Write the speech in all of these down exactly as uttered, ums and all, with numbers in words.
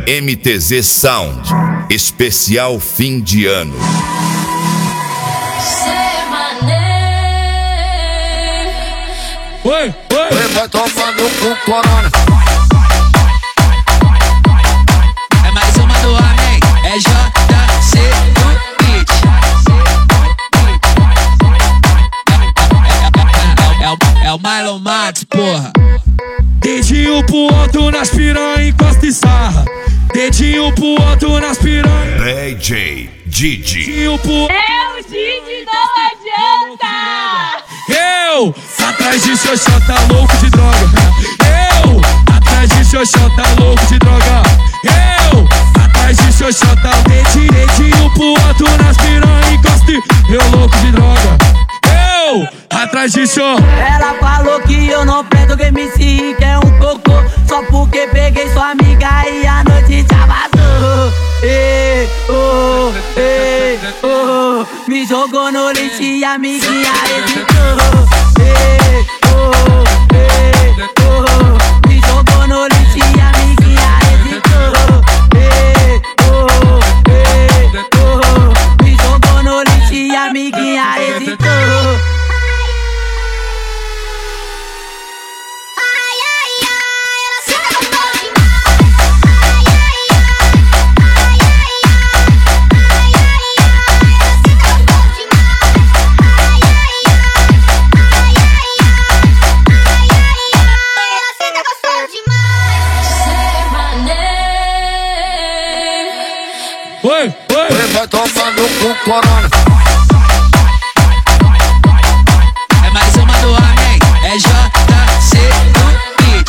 M T Z Sound, especial fim de ano. Oi, oi, oi, vai tomando com corona. É mais uma do Amém, é J C do Beat. É, é, é, é, é o Mylon Matos, porra. Dedinho pro alto nas piranha, encosta e sarra. Dedinho pro alto nas piranha. D J Didi. Dedinho pro... Eu, Didi, não adianta! Eu, atrás de xoxó tá louco de droga. Eu, atrás de xoxó tá louco de droga. Eu, atrás de xoxó tá dedinho, dedinho pro alto nas piranha, encosta e... Eu louco de droga. Eu, atrás de xó. Ela falou que eu não prendo game se que é um cocô. Só porque peguei sua amiga e a noite já vazou. Ei, oh, ei, oh. Me jogou no lixo e a amiguinha hesitou. Ei, oh, ei, oh. Me jogou no lixo e a amiguinha hesitou. Ei, oh, ei, oh. Me jogou no lixo e a amiguinha hesitou. Oi, oi, oi, vai tomando com corona. É mais uma do Amém, é J C do Beat.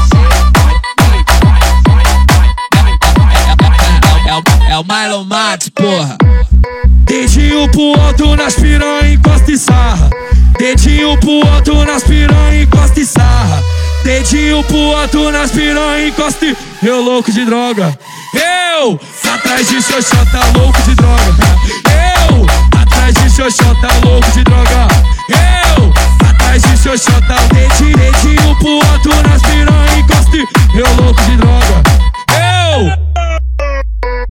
É, é, é, é, é o Mylon Matos, porra. Dedinho pro alto nas piranha, encosta e sarra. Dedinho pro alto nas piranha, encosta e sarra. Dedinho pro alto nas piranha, encosta e... Eu louco de droga. Eu, atrás de xoxó tá louco de droga. Eu, atrás de xoxó tá louco de droga. Eu,